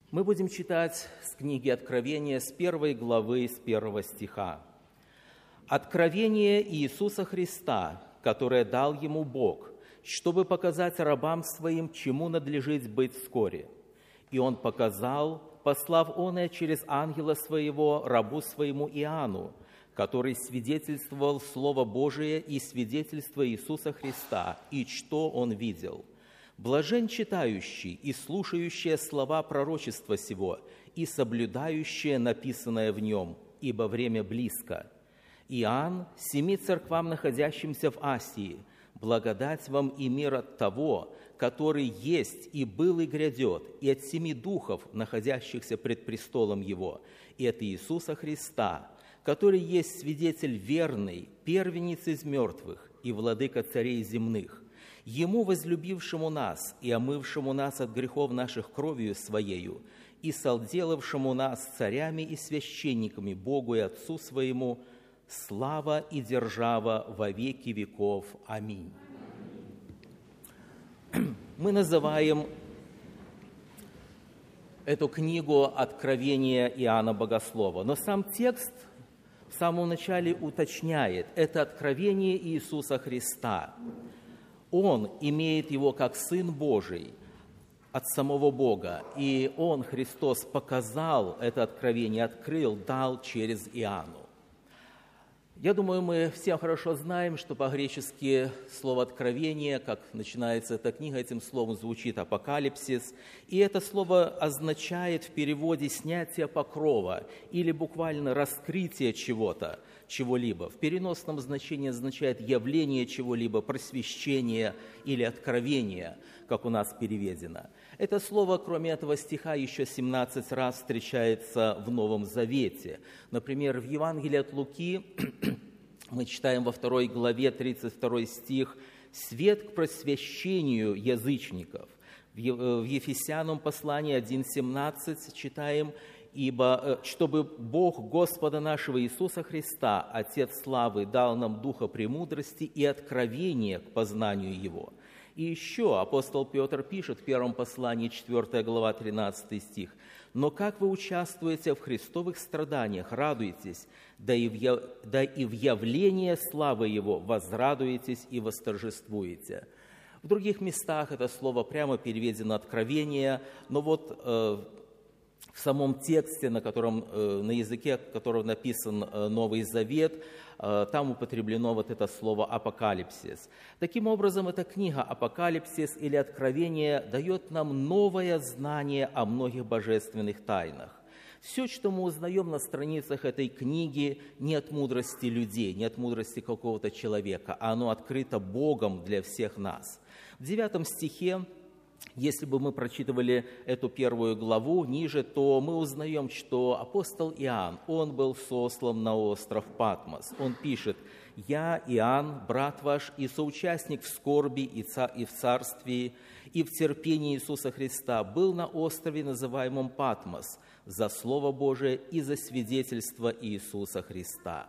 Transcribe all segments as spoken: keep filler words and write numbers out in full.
Мы будем читать с книги Откровения с первой главы, с первого стиха. «Откровение Иисуса Христа, которое дал Ему Бог, чтобы показать рабам Своим, чему надлежит быть вскоре. И Он показал, послав оное через ангела Своего, рабу Своему Иоанну, который свидетельствовал Слово Божие и свидетельство Иисуса Христа, и что Он видел. Блажен читающий и слушающий слова пророчества сего, и соблюдающие написанное в нем, ибо время близко. Иоанн, семи церквам, находящимся в Асии, благодать вам и мир от того, который есть и был и грядет, и от семи духов, находящихся пред престолом Его, и от Иисуса Христа, который есть свидетель верный, первенец из мертвых и владыка царей земных, Ему, возлюбившему нас и омывшему нас от грехов наших кровью Своею, и соделавшему нас царями и священниками Богу и Отцу Своему, слава и держава во веки веков. Аминь». Мы называем эту книгу «Откровение Иоанна Богослова», но сам текст в самом начале уточняет, это откровение Иисуса Христа. Он имеет его как Сын Божий от самого Бога, и Он, Христос, показал это откровение, открыл, дал через Иоанну. Я думаю, мы все хорошо знаем, что по-гречески слово «откровение», как начинается эта книга, этим словом звучит «апокалипсис», и это слово означает в переводе «снятие покрова» или буквально «раскрытие чего-то», чего-либо. В переносном значении означает «явление чего-либо», «просвещение» или «откровение», как у нас переведено. Это слово, кроме этого стиха, еще семнадцать раз встречается в Новом Завете. Например, в Евангелии от Луки мы читаем во второй главе, тридцать второй стих, «Свет к просвещению язычников». В Ефесянам послании один семнадцать читаем, «Ибо чтобы Бог Господа нашего Иисуса Христа, Отец славы, дал нам духа премудрости и откровения к познанию Его». И еще апостол Петр пишет в первом послании, четвёртая глава, тринадцатый стих, «Но как вы участвуете в христовых страданиях, радуйтесь, да и в, я... да и в явление славы Его возрадуетесь и восторжествуете». В других местах это слово прямо переведено «откровение», но вот э, в самом тексте, на, котором, э, на языке, которым написан э, Новый Завет, там употреблено вот это слово «апокалипсис». Таким образом, эта книга «Апокалипсис» или «Откровение» дает нам новое знание о многих божественных тайнах. Все, что мы узнаем на страницах этой книги, не от мудрости людей, не от мудрости какого-то человека, а оно открыто Богом для всех нас. В девятом стихе, если бы мы прочитывали эту первую главу ниже, то мы узнаем, что апостол Иоанн, он был сослан на остров Патмос. Он пишет: «Я, Иоанн, брат ваш и соучастник в скорби и в царствии, и в терпении Иисуса Христа, был на острове, называемом Патмос, за Слово Божие и за свидетельство Иисуса Христа».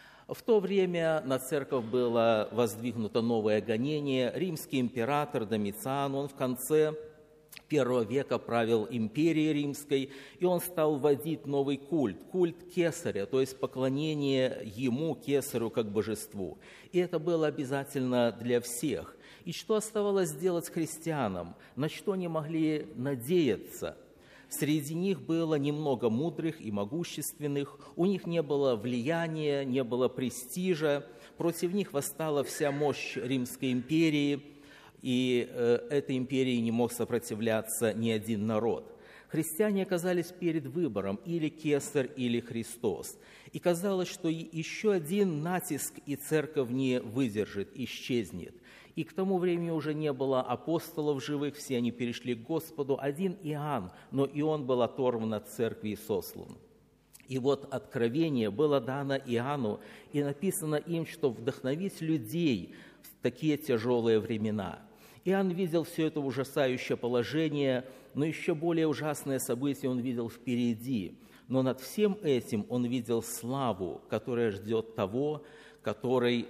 В то время на церковь было воздвигнуто новое гонение. Римский император Домициан, он в конце первого века правил империей римской, и он стал вводить новый культ, культ Кесаря, то есть поклонение ему, Кесарю, как божеству. И это было обязательно для всех. И что оставалось делать христианам? На что они могли надеяться? Среди них было немного мудрых и могущественных, у них не было влияния, не было престижа, против них восстала вся мощь Римской империи, и э, этой империи не мог сопротивляться ни один народ. Христиане оказались перед выбором: или Кесарь, или Христос. И казалось, что еще один натиск, и церковь не выдержит, исчезнет. И к тому времени уже не было апостолов живых, все они перешли к Господу. Один Иоанн, но и он был оторван от церкви и сослан. И вот откровение было дано Иоанну, и написано им, что вдохновить людей в такие тяжелые времена. Иоанн видел все это ужасающее положение, но еще более ужасное событие он видел впереди. Но над всем этим он видел славу, которая ждет того, который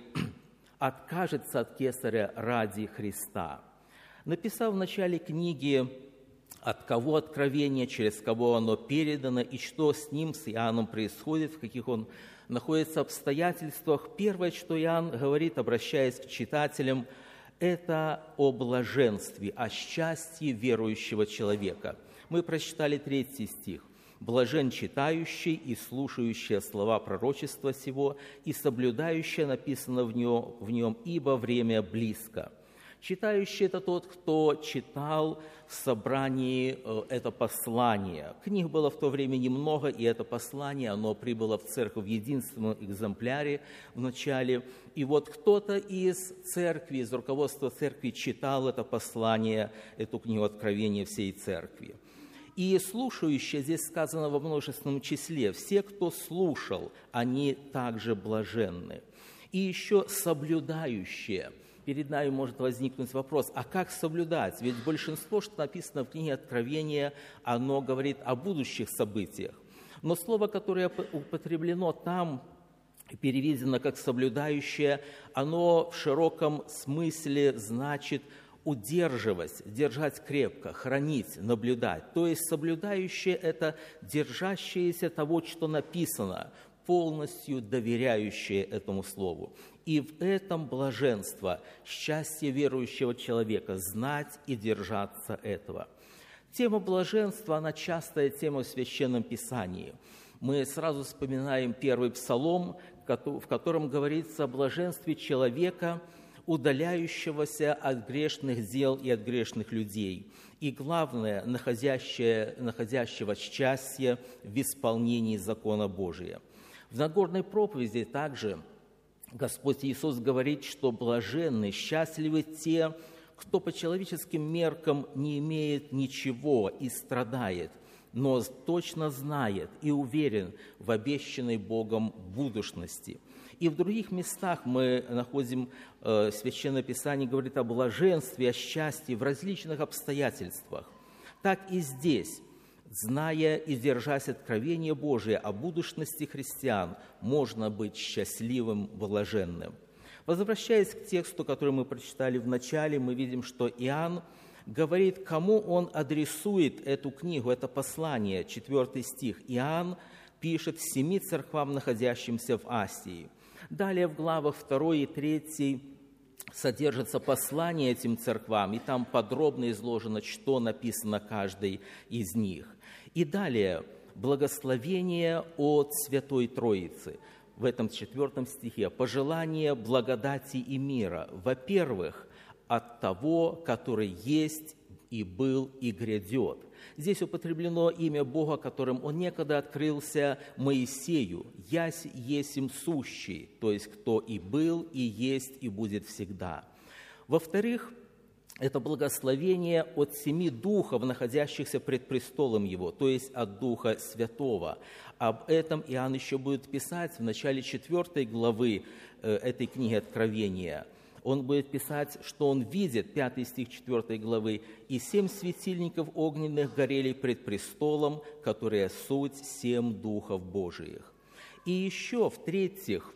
откажется от Кесаря ради Христа. Написав в начале книги от кого откровение, через кого оно передано, и что с ним, с Иоанном, происходит, в каких он находится обстоятельствах. Первое, что Иоанн говорит, обращаясь к читателям, это о блаженстве, о счастье верующего человека. Мы прочитали третий стих. «Блажен читающий и слушающий слова пророчества сего, и соблюдающий, написано в нем, в нем, ибо время близко». Читающий – это тот, кто читал в собрании это послание. Книг было в то время немного, и это послание, оно прибыло в церковь в единственном экземпляре в начале. И вот кто-то из церкви, из руководства церкви читал это послание, эту книгу Откровения всей церкви. И слушающие здесь сказано во множественном числе. Все, кто слушал, они также блаженны. И еще соблюдающие. Перед нами может возникнуть вопрос, а как соблюдать? Ведь большинство, что написано в книге Откровения, оно говорит о будущих событиях. Но слово, которое употреблено там, переведено как «соблюдающее», оно в широком смысле значит удерживать, держать крепко, хранить, наблюдать. То есть соблюдающее – это держащееся того, что написано, полностью доверяющее этому слову. И в этом блаженство, счастье верующего человека – знать и держаться этого. Тема блаженства, она частая тема в Священном Писании. Мы сразу вспоминаем первый псалом, в котором говорится о блаженстве человека, удаляющегося от грешных дел и от грешных людей. И главное, находящего счастье в исполнении закона Божия. В Нагорной проповеди также Господь Иисус говорит, что блаженны, счастливы те, кто по человеческим меркам не имеет ничего и страдает, но точно знает и уверен в обещанной Богом будущности. И в других местах мы находим, э, Священное Писание говорит о блаженстве, о счастье в различных обстоятельствах. Так и здесь, зная и держась откровения Божия о будущности христиан, можно быть счастливым, блаженным. Возвращаясь к тексту, который мы прочитали в начале, мы видим, что Иоанн говорит, кому он адресует эту книгу, это послание, четвертый стих. Иоанн пишет семи церквам, находящимся в Асии. Далее в главах второй и третьей содержится послание этим церквам, и там подробно изложено, что написано каждой из них. И далее благословение от Святой Троицы. В этом четвертом стихе пожелание благодати и мира, во-первых, от того, который есть и был и грядет. Здесь употреблено имя Бога, которым Он некогда открылся Моисею. «Ясь есим сущий», то есть кто и был, и есть, и будет всегда. Во-вторых, это благословение от семи духов, находящихся пред престолом Его, то есть от Духа Святого. Об этом Иоанн еще будет писать в начале четвертой главы этой книги Откровения. Он будет писать, что он видит, пятый стих четвёртой главы, «И семь светильников огненных горели пред престолом, которые суть семь духов Божиих». И еще, в-третьих,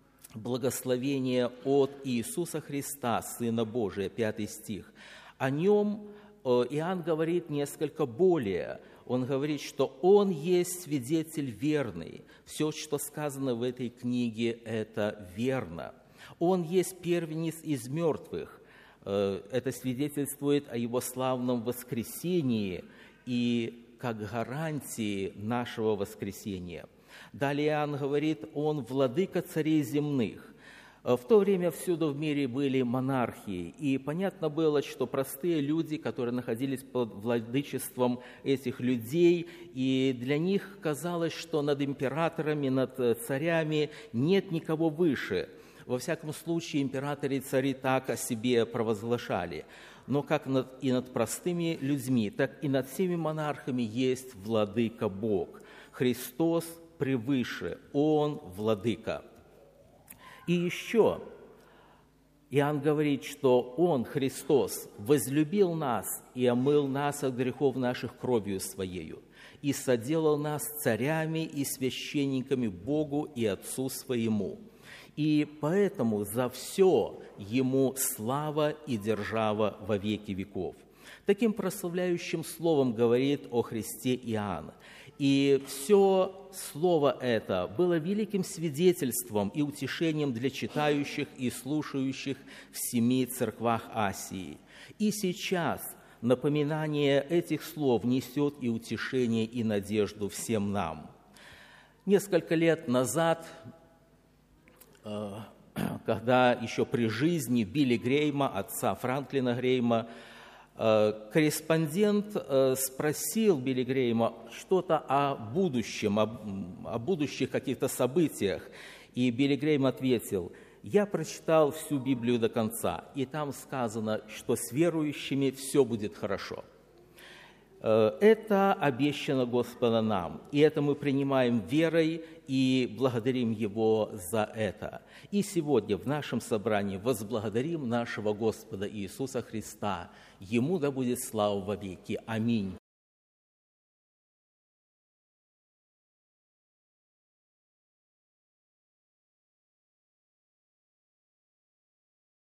благословение от Иисуса Христа, Сына Божия, пятый стих. О нем Иоанн говорит несколько более. Он говорит, что Он есть свидетель верный. Все, что сказано в этой книге, это верно. Он есть первенец из мертвых. Это свидетельствует о Его славном воскресении и как гарантии нашего воскресения. Далее Иоанн говорит, Он владыка царей земных. В то время всюду в мире были монархии, и понятно было, что простые люди, которые находились под владычеством этих людей, и для них казалось, что над императорами, над царями нет никого выше. Во всяком случае, императоры и цари так о себе провозглашали. Но как над, и над простыми людьми, так и над всеми монархами есть владыка Бог. Христос превыше, Он владыка. И еще Иоанн говорит, что Он, Христос, возлюбил нас и омыл нас от грехов наших кровью Своею, и соделал нас царями и священниками Богу и Отцу Своему. И поэтому за все Ему слава и держава во веки веков. Таким прославляющим словом говорит о Христе Иоанн. И все слово это было великим свидетельством и утешением для читающих и слушающих в семи церквах Асии. И сейчас напоминание этих слов несет и утешение, и надежду всем нам. Несколько лет назад, когда еще при жизни Билли Грейма, отца Франклина Грейма, корреспондент спросил Билли Грейма что-то о будущем, о, о будущих каких-то событиях. И Билли Грейм ответил: «Я прочитал всю Библию до конца, и там сказано, что с верующими все будет хорошо». Это обещано Господа нам, и это мы принимаем верой и благодарим Его за это. И сегодня в нашем собрании возблагодарим нашего Господа Иисуса Христа. Ему да будет слава во веки. Аминь.